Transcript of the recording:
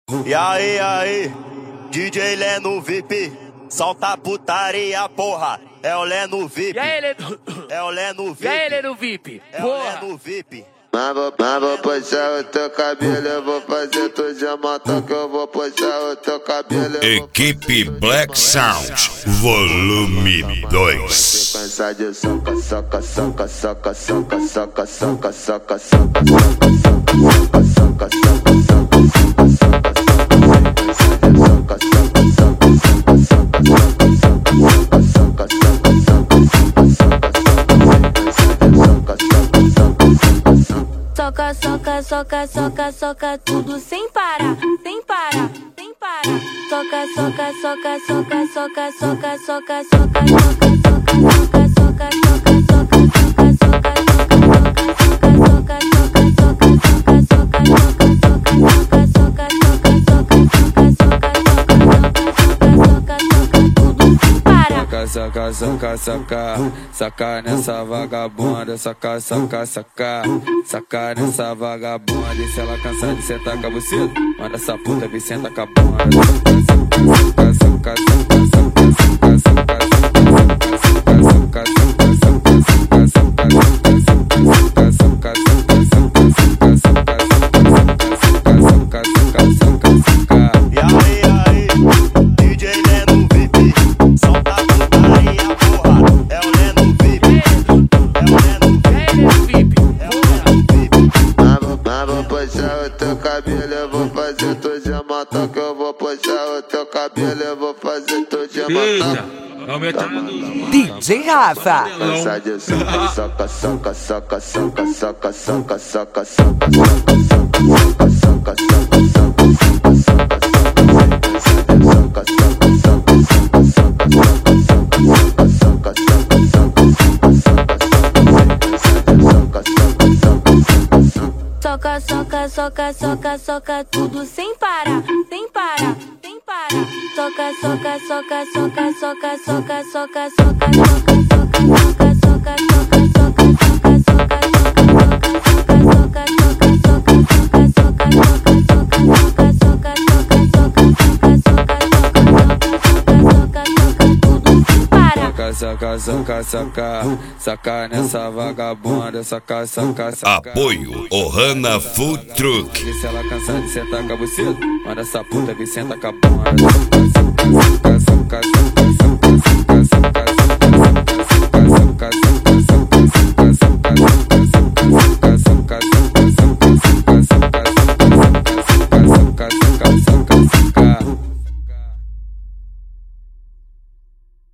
E aí, DJ Leno VIP, solta a putaria, porra. É o Leno VIP. E aí, Leno? É o Leno VIP. E aí, Leno VIP? É o Porra. Leno VIP. Mas vou puxar o teu cabelo, eu vou fazer tu jamota, que eu vou puxar o teu cabelo. Equipe Black Sound, volume 2. Sequência de soca, soca, soca, soca, soca, soca, soca, soca, soca, soca, soca, soca, Soca, soca, soca, soca, tudo sem parar, sem parar, sem parar. Soca, soca, soca, soca, soca, soca, soca, soca, soca, soca, soca, Saca, saca, saca, saca nessa vagabunda, saca, saca, saca, saca nessa vagabunda. E se ela cansar de sentar com você, manda essa puta vir sentar com a bunda. Saca, saca, saca, saca, saca, saca, saca, saca, saca, saca. E aí, DJ Leno VIP, solta a putaria, porra. É o Leno VIP. É o Leno VIP. É o Leno VIP. Mas vou puxar o teu cabelo, eu vou fazer tu jamota, que eu vou puxar o teu cabelo, eu vou fazer tu jamota. DJ Rafa. Sequência de soca, soca, soca, soca, soca, soca, soca, soca, soca, soca, soca, soca, soca, soca, soca, tudo sem parar, sem parar, sem parar. Soca, soca, soca, soca, soca, soca, soca, soca, soca, soca, soca, soca, Saca, saca, saca, saca nessa vagabunda, saca, saca, saca. Apoio Ohana Food Truck. E se ela cansar de sentar com você, manda essa puta vir sentar com a bunda. Saca, saca, saca, saca, saca,